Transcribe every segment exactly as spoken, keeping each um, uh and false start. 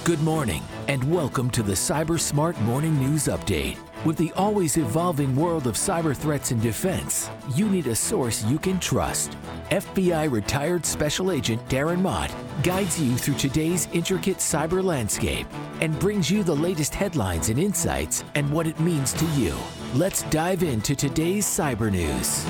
Good morning, and welcome to the CyberSmart Morning News Update. With the always evolving world of cyber threats and defense, you need a source you can trust. F B I retired Special Agent Darren Mott guides you through today's intricate cyber landscape and brings you the latest headlines and insights and what it means to you. Let's dive into today's cyber news.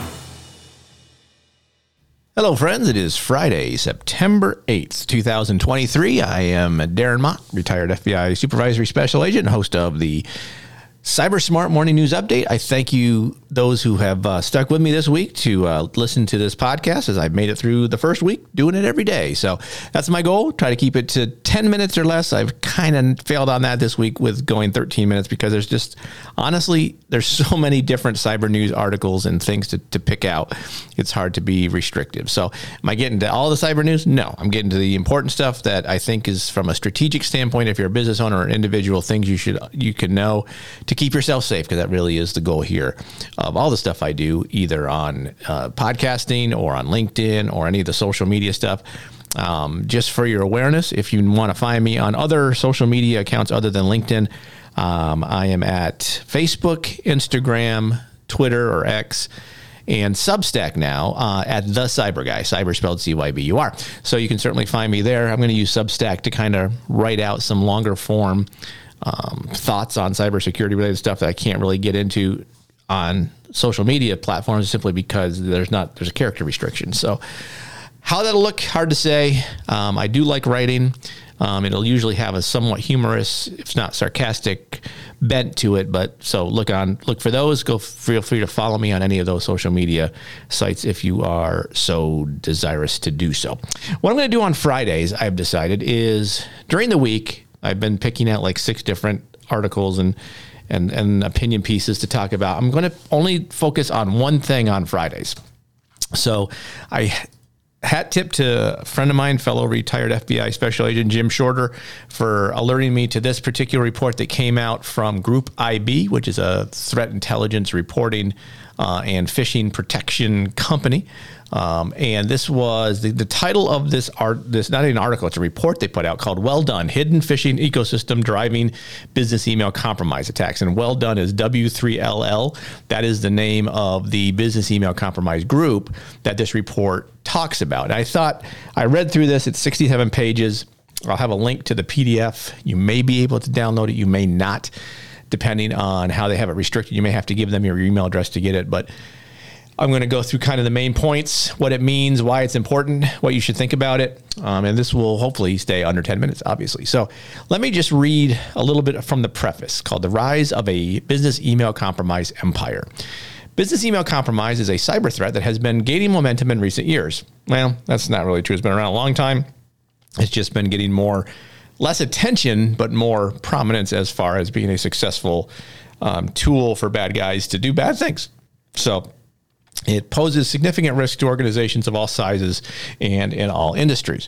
Hello, friends. It is Friday, September eighth, twenty twenty-three. I am Darren Mott, retired F B I Supervisory Special Agent, host of the CyberSmart Morning News Update. I thank you, those who have uh, stuck with me this week, to uh, listen to this podcast as I've made it through the first week, doing it every day. So that's my goal. Try to keep it to ten minutes or less. I've kind of failed on that this week with going thirteen minutes because there's just, honestly, there's so many different cyber news articles and things to, to pick out. It's hard to be restrictive. So am I getting to all the cyber news? No, I'm getting to the important stuff that I think is, from a strategic standpoint, if you're a business owner or individual, things you should you can know to keep yourself safe, because that really is the goal here of all the stuff I do, either on uh, podcasting or on LinkedIn or any of the social media stuff. Um, just for your awareness, if you want to find me on other social media accounts other than LinkedIn, um, I am at Facebook, Instagram, Twitter or X, and Substack now uh, at The Cyber Guy, cyber spelled C Y B U R. So you can certainly find me there. I'm going to use Substack to kind of write out some longer form um, thoughts on cybersecurity related stuff that I can't really get into on social media platforms, simply because there's not there's a character restriction. So how that'll look, hard to say. Um, I do like writing. Um, it'll usually have a somewhat humorous, if not sarcastic, bent to it. But so look on, look for those. Go feel free to follow me on any of those social media sites if you are so desirous to do so. What I'm going to do on Fridays, I've decided, is during the week, I've been picking out like six different articles and and and opinion pieces to talk about. I'm going to only focus on one thing on Fridays. So I hat tip to a friend of mine, fellow retired F B I Special Agent Jim Shorter, for alerting me to this particular report that came out from Group I B, which is a threat intelligence reporting uh, and phishing protection company. Um, and this was the, the title of this art, this not an article, it's a report they put out called Well Done, Hidden Phishing Ecosystem Driving Business Email Compromise Attacks. And Well Done is W three L L. That is the name of the business email compromise group that this report talks about. And I thought, I read through this, it's sixty-seven pages. I'll have a link to the P D F. You may be able to download it, you may not, depending on how they have it restricted. You may have to give them your email address to get it, but I'm going to go through kind of the main points, what it means, why it's important, what you should think about it. Um, and this will hopefully stay under ten minutes, obviously. So let me just read a little bit from the preface called The Rise of a Business Email Compromise Empire. Business email compromise is a cyber threat that has been gaining momentum in recent years. Well, that's not really true. It's been around a long time. It's just been getting more, less attention, but more prominence as far as being a successful um, tool for bad guys to do bad things. So it poses significant risk to organizations of all sizes and in all industries.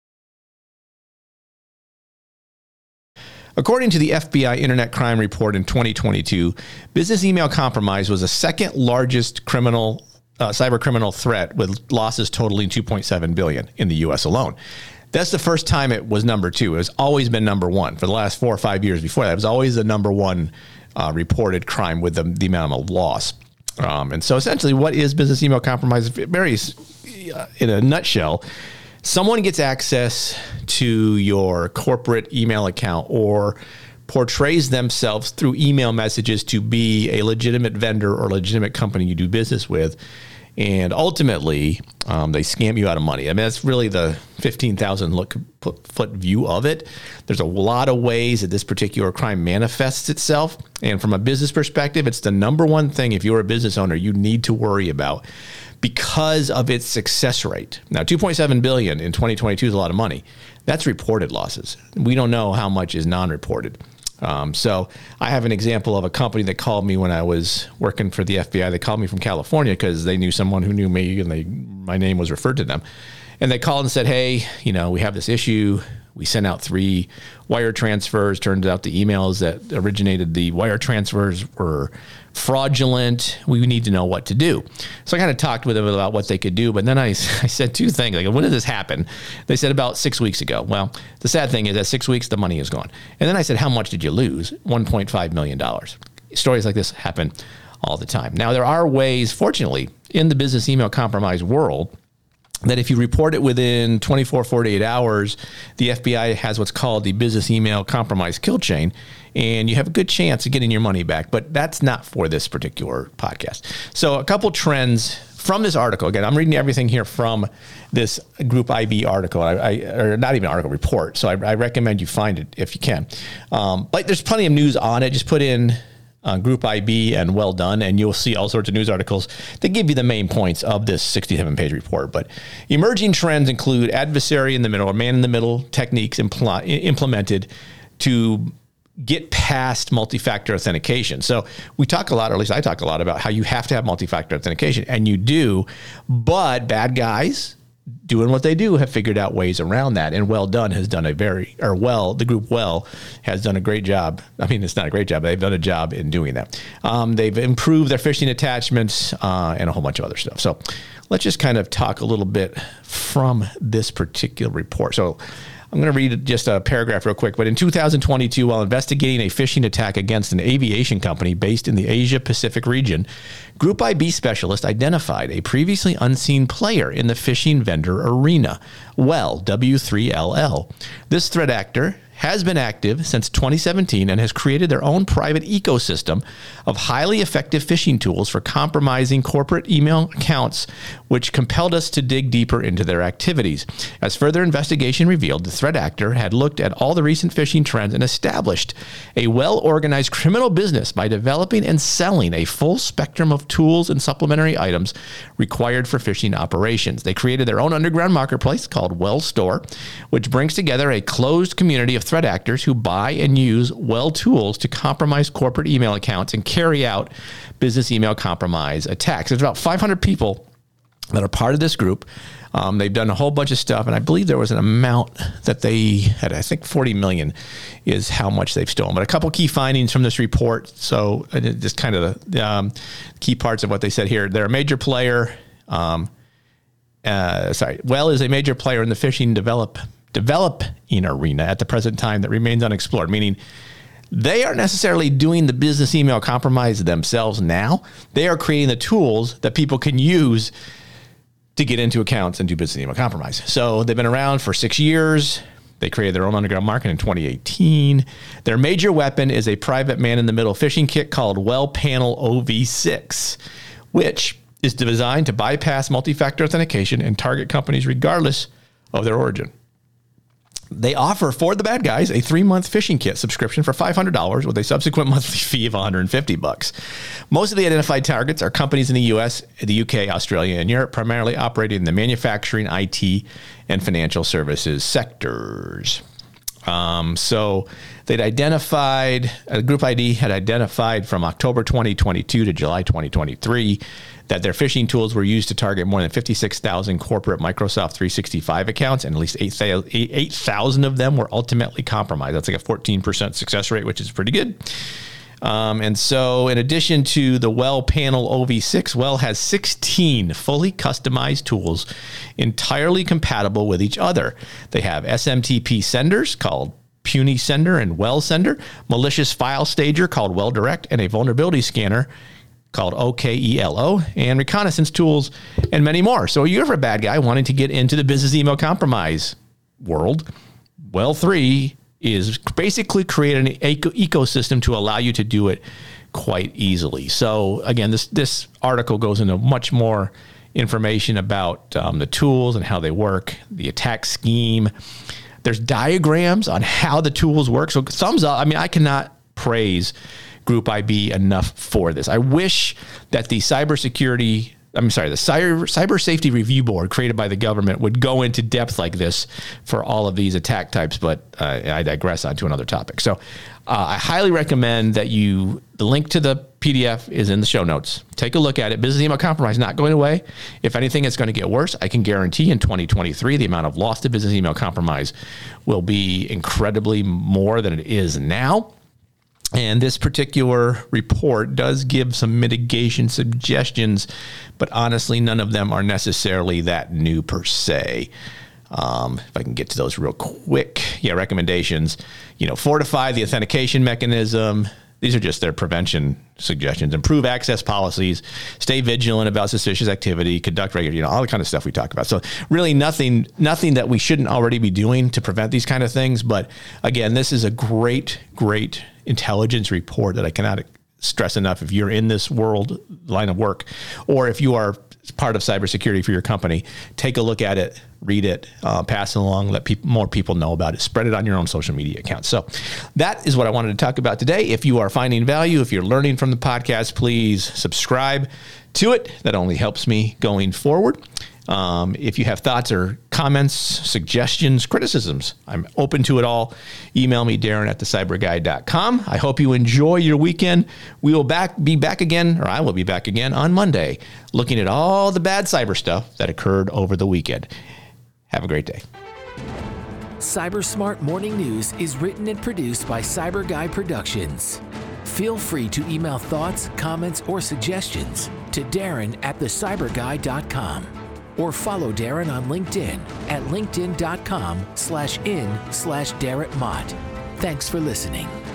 According to the F B I Internet Crime Report in twenty twenty-two, business email compromise was the second largest criminal, uh, cyber criminal threat, with losses totaling two point seven billion dollars in the U S alone. That's the first time it was number two. It has always been number one for the last four or five years before that. It was always the number one uh, reported crime with the, the amount of loss. Um, and so essentially, what is business email compromise? Very, uh, in a nutshell, someone gets access to your corporate email account or portrays themselves through email messages to be a legitimate vendor or legitimate company you do business with. And ultimately, um, they scam you out of money. I mean, that's really the fifteen thousand look foot view of it. There's a lot of ways that this particular crime manifests itself. And from a business perspective, it's the number one thing, if you're a business owner, you need to worry about because of its success rate. Now, two point seven billion dollars in twenty twenty-two is a lot of money. That's reported losses. We don't know how much is non-reported. Um, so I have an example of a company that called me when I was working for the F B I. They called me from California because they knew someone who knew me, and they my name was referred to them. And they called and said, hey, you know, we have this issue. We sent out three wire transfers. Turns out the emails that originated the wire transfers were fraudulent. We need to know what to do. So I kind of talked with them about what they could do. But then I, I said two things. Like, when did this happen? They said about six weeks ago. Well, the sad thing is that six weeks, the money is gone. And then I said, how much did you lose? one point five million dollars. Stories like this happen all the time. Now, there are ways, fortunately, in the business email compromise world, that if you report it within twenty-four, forty-eight hours, the F B I has what's called the business email compromise kill chain, and you have a good chance of getting your money back. But that's not for this particular podcast. So a couple trends from this article. Again, I'm reading everything here from this Group I B article, I, I, or not even article, report. So I, I recommend you find it if you can. Um, but there's plenty of news on it. Just put in Uh, Group I B and Well Done, and you'll see all sorts of news articles that give you the main points of this sixty-seven page report. But emerging trends include adversary in the middle, or man in the middle techniques impl- implemented to get past multi-factor authentication. So we talk a lot, or at least I talk a lot, about how you have to have multi-factor authentication, and you do, but bad guys doing what they do have figured out ways around that. And Well Done has done a very, or well, the group Well has done a great job. I mean, it's not a great job, but they've done a job in doing that. Um, they've improved their phishing attachments uh, and a whole bunch of other stuff. So let's just kind of talk a little bit from this particular report. So I'm going to read just a paragraph real quick. But in two thousand twenty-two, while investigating a phishing attack against an aviation company based in the Asia Pacific region, Group I B specialists identified a previously unseen player in the phishing vendor arena, Well, W three L L. This threat actor has been active since twenty seventeen and has created their own private ecosystem of highly effective phishing tools for compromising corporate email accounts, which compelled us to dig deeper into their activities. As further investigation revealed, the threat actor had looked at all the recent phishing trends and established a well-organized criminal business by developing and selling a full spectrum of tools and supplementary items required for phishing operations. They created their own underground marketplace called Well Store, which brings together a closed community of threat actors who buy and use Well tools to compromise corporate email accounts and carry out business email compromise attacks. There's about five hundred people that are part of this group. Um, they've done a whole bunch of stuff, and I believe there was an amount that they had, I think forty million is how much they've stolen. But a couple key findings from this report. So just kind of the um, key parts of what they said here. They're a major player. Um, uh, sorry, Well is a major player in the phishing develop developing arena at the present time that remains unexplored, meaning they aren't necessarily doing the business email compromise themselves now. They are creating the tools that people can use to get into accounts and do business email compromise. So they've been around for six years. They created their own underground market in twenty eighteen. Their major weapon is a private man-in-the-middle phishing kit called Well Panel O V six, which is designed to bypass multi-factor authentication and target companies regardless of their origin. They offer, for the bad guys, a three-month phishing kit subscription for five hundred dollars with a subsequent monthly fee of one hundred fifty bucks. Most of the identified targets are companies in the U S, the U K, Australia, and Europe, primarily operating in the manufacturing, I T, and financial services sectors. Um, so they'd identified, uh, Group I D had identified from October twenty twenty-two to July twenty twenty-three that their phishing tools were used to target more than fifty-six thousand corporate Microsoft three sixty-five accounts, and at least eight thousand of them were ultimately compromised. That's like a fourteen percent success rate, which is pretty good. Um, and so in addition to the Well Panel O V six, Well has sixteen fully customized tools entirely compatible with each other. They have S M T P senders called Puny Sender and Well Sender, malicious file stager called Well Direct, and a vulnerability scanner called O K E L O, and reconnaissance tools, and many more. So you're a bad guy wanting to get into the business email compromise world, Well three is basically creating an eco- ecosystem to allow you to do it quite easily. So again, this this article goes into much more information about um, the tools and how they work, the attack scheme. There's diagrams on how the tools work. So thumbs up. I mean, I cannot praise Group I B enough for this. I wish that the cybersecurity I'm sorry, the Cyber, Cyber Safety Review Board created by the government would go into depth like this for all of these attack types, but uh, I digress onto another topic. So uh, I highly recommend that you, the link to the P D F is in the show notes. Take a look at it. Business email compromise is not going away. If anything, it's going to get worse. I can guarantee in twenty twenty-three, the amount of loss to business email compromise will be incredibly more than it is now. And this particular report does give some mitigation suggestions, but honestly, none of them are necessarily that new per se. Um, if I can get to those real quick. Yeah, recommendations, you know, fortify the authentication mechanism. These are just their prevention suggestions. Improve access policies, stay vigilant about suspicious activity, conduct regular, you know, all the kind of stuff we talked about. So really nothing, nothing that we shouldn't already be doing to prevent these kind of things. But again, this is a great, great intelligence report that I cannot stress enough. If you're in this world line of work, or if you are part of cybersecurity for your company, take a look at it, read it, uh, pass it along, let people, more people know about it, spread it on your own social media accounts. So that is what I wanted to talk about today. If you are finding value, if you're learning from the podcast, please subscribe to it. That only helps me going forward. Um, if you have thoughts or comments, suggestions, criticisms, I'm open to it all. Email me, Darren at the cyber guy dot com. I hope you enjoy your weekend. We will back be back again, or I will be back again on Monday, looking at all the bad cyber stuff that occurred over the weekend. Have a great day. Cyber Smart Morning News is written and produced by Cyber Guy Productions. Feel free to email thoughts, comments, or suggestions to Darren at the cyber guy dot com. Or follow Darren on LinkedIn at linkedin dot com slash in slash Darren Mott. Thanks for listening.